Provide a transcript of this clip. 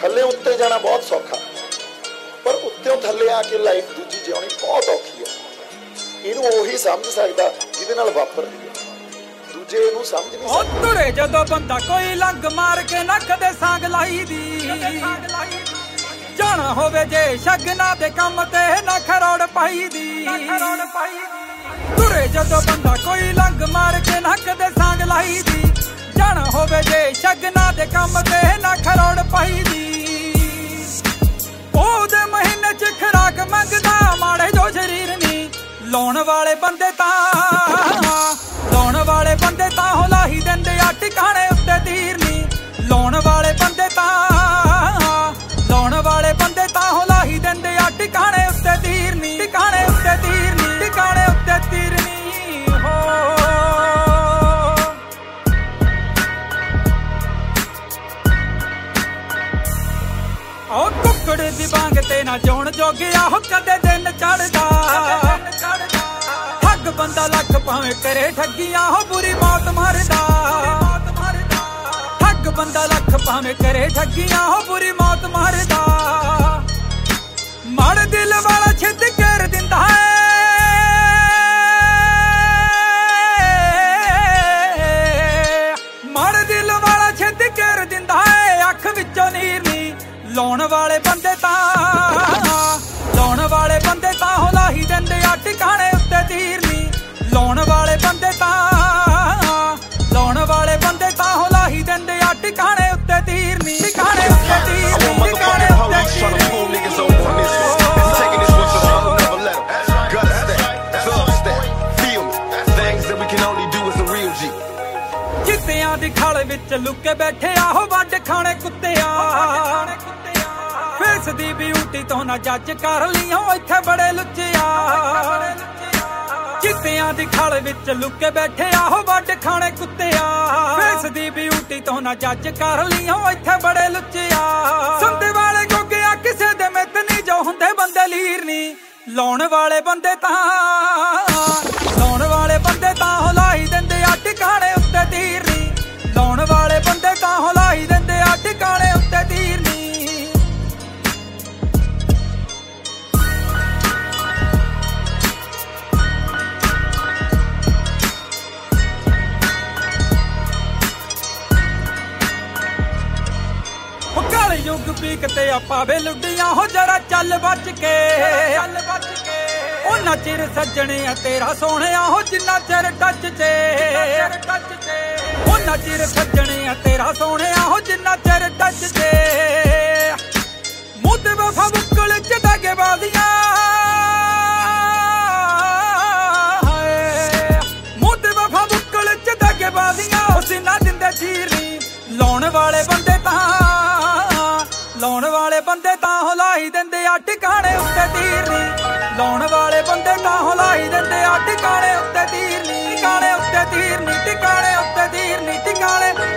ਥੱਲੇ ਉੱਤੇ ਜਾਣਾ ਬਹੁਤ ਸੌਖਾ, ਪਰ ਉੱਤੋਂ ਥੱਲੇ ਆ ਕੇ ਲਾਈਫ ਦੂਜੀ ਜਿਉਣੀ ਬਹੁਤ ਔਖੀ ਹੈ। ਇਹਨੂੰ ਉਹੀ ਸਮਝ ਸਕਦਾ ਜਿਹਦੇ ਨਾਲ ਵਾਪਰਦੀ ਹੈ, ਦੂਜੇ ਇਹਨੂੰ ਸਮਝ ਨਹੀਂ ਸਕਦੇ। ਤੁਰੇ ਜਦੋਂ ਬੰਦਾ ਕੋਈ ਲੰਗ ਮਾਰ ਕੇ ਨੱਕ ਦੇ ਸਾਂਗ ਲਾਈ ਦੀ, ਜਾਣਾ ਹੋਵੇ ਜੇ ਸ਼ਗਨਾਂ ਦੇ ਕੰਮ ਤੇ ਨਾ ਖਰੋੜ ਪਾਈ ਦੀ। ਤੁਰੇ ਜਦੋਂ ਬੰਦਾ ਕੋਈ ਲੰਗ ਮਾਰ ਕੇ ਨੱਕ ਦੇ ਸਾਂਗ ਲਾਈ ਦੀ, ਜਾਣਾ ਹੋਵੇ ਜੇ ਸ਼ਗਨਾਂ ਦੇ ਕੰਮ ਤੇ ਨਾ ਖਰੋੜ ਪਾਈ ਦੀ। ਉਹਦੇ ਮਹੀਨੇ ਚ ਖੁਰਾਕ ਮੰਗਦਾ ਮਾੜੇ ਜੋ ਸ਼ਰੀਰ ਨੀ, ਲਾਉਣ ਵਾਲੇ ਬੰਦੇ ਤਾਂ ਹੋ ਲਾਹੀ ਦਿੰਦੇ ਆ ਟਿਕਾਣੇ ਉੱਤੇ ਤੀਰ ਨੀ। ਲਾਉਣ ਵਾਲੇ ਬੰਦੇ ਤਾਂ ਹੋ ਲਾਹੀ ਦਿੰਦੇ ਆ ਟਿਕਾਣੇ ਉੱਤੇ ਤੀਰ ਨੀ, ਟਿਕਾਣੇ ਉੱਤੇ ਤੀਰ ਨੀ, ਟਿਕਾਣੇ ਉੱਤੇ ਤੀਰ ਨੀ ਹੋ। ਉਹ ਕੁੱਕੜ ਦੀ ਬਾਂਗ ਤੇ ਨਾ ਜੋਣ ਜੋਗਿਆ ਹੋ ਕਦੇ ਦਿਨ ਚੜਦਾ। ਠੱਗ ਬੰਦਾ ਲੱਖ ਭਾਵੇਂ ਕਰੇ ਠੱਗੀਆਂ ਹੋ ਬੁਰੀ ਮੌਤ ਮਰਦਾ। ਠੱਗ ਬੰਦਾ ਲੱਖ ਭਾਵੇਂ ਕਰੇ ਠੱਗੀਆਂ ਹੋ ਬੁਰੀ ਮੌਤ ਮਰਦਾ। ਮਾੜੇ ਦਿਲ ਵਾਲਾ ਛਿੱਦ ਕਰ ਦਿੰਦਾ ਹੈ, ਮਾੜੇ ਦਿਲ ਵਾਲਾ ਛਿੱਦ ਕਰ ਦਿੰਦਾ ਹੈ, ਅੱਖ ਵਿੱਚੋਂ ਨੀਰ ਨੀ। ਲਾਉਣ ਵਾਲੇ ਬੰਦੇ ਤਾਂ ਹੋ ਲਾਹੀ ਦਿੰਦੇ ਆ ਟਿਕਾਣੇ ਉੱਤੇ ਤੀਰ ਨੀ। ਲਾਉਣ ਵਾਲੇ ਬੰਦੇ ਤਾਂ ਹੋ ਲਾਹੀ ਦਿੰਦੇ ਆ ਟਿਕਾਣੇ ਉੱਤੇ ਤੀਰ ਨੀ, ਟਿਕਾਣੇ ਉੱਤੇ ਤੀਰ ਨੀ, ਟਿਕਾਣੇ ਉੱਤੇ ਤੀਰ ਨੀ। ਚਿੱਤਿਆਂ ਦੀ ਖਲ ਵਿੱਚ ਲੁਕੇ ਬੈਠੇ ਆਹੋ ਵੱਢ ਖਾਣੇ ਕੁੱਤਿਆਂ। ਫੇਸ ਦੀ ਬਿਊਟੀ ਤੋਂ ਨਾ ਜੱਜ ਕਰ ਲਿਓ ਇੱਥੇ ਬੜੇ ਲੁੱਚਿਆ। ਚਿੱਤਿਆਂ ਦੀ ਖਲ ਵਿੱਚ ਲੁਕੇ ਬੈਠੇ ਆਹੋ ਵੱਢ ਖਾਣੇ ਕੁੱਤਿਆ। ਫੇਸ ਦੀ ਬਿਊਟੀ ਤੋਂ ਨਾ ਜੱਜ ਕਰ ਲਿਓ ਇੱਥੇ ਬੜੇ ਲੁੱਚਿਆ। ਸੰਦੇ ਵਾਲੇ ਗੋਗਿਆ ਕਿਸੇ ਦੇ ਮਿੱਤ ਨੀ ਜੋ ਹੁੰਦੇ ਬੰਦੇ ਲੀਰ ਨੀ। ਲਾਉਣ ਵਾਲੇ ਬੰਦੇ ਤਾਂ ਹੋ ਲਾਹੀ ਦਿੰਦੇ ਆ ਟਿਕਾਣੇ ਉੱਤੇ ਤੀਰ ਨੀ। ਲਾਉਣ ਵਾਲੇ ਬੰਦੇ ਤਾਂ ਹੋ ਲਾਹੀ ਦਿੰਦੇ ਆ ਟਿਕਾਣੇ ਉੱਤੇ ਤੀਰ ਨੀ। ਯੁੱਗ ਪੀਕ ਤੇ ਆਪਾਂ ਵੇ ਲੁੱਡੀਆਂ ਹੋ ਜਰਾ ਚੱਲ ਬਚ ਕੇ। ਉਹਨਾਂ ਚਿਰ ਸੱਜਣਿਆ ਤੇਰਾ ਸੋਹਣਿਆ ਹੋ ਜਿੰਨਾ ਚਿਰ ਟੱਚ ਚ। ਉਹਨਾਂ ਚਿਰ ਸੱਜਣਿਆ ਤੇਰਾ ਸੋਹਣਿਆ ਹੋ ਜਿੰਨਾ ਚਿਰ ਟੱਚ ਚ। ਮੂੰਹ ਤੇ ਵਫਾ ਬੁੱਕਲ ਚ ਦਾਗੇ ਬਾਜ਼ੀਆਂ, ਮੂੰਹ ਤੇ ਵਫਾ ਬੁੱਕਲ ਚ ਦਾਗੇ ਬਾਜ਼ੀਆਂ। ਉਹ ਸੀਨਾ ਦਿੰਦੇ ਚੀਰ ਨੀ। ਲਾਉਣ ਵਾਲੇ ਬੰਦੇ ਤਾਂ ਹੋ ਲਾਹੀ ਦਿੰਦੇ ਆ ਟਿਕਾਣੇ ਉੱਤੇ ਤੀਰ ਨੀ। ਲਾਉਣ ਵਾਲੇ ਬੰਦੇ ਤਾਂ ਹੋ ਲਾਹੀ ਦਿੰਦੇ ਆ ਟਿਕਾਣੇ ਉੱਤੇ ਤੀਰ ਨੀ, ਟਿਕਾਣੇ ਉੱਤੇ ਤੀਰ ਨੀ, ਟਿਕਾਣੇ ਉੱਤੇ ਤੀਰ ਨੀ, ਟਿਕਾਣੇ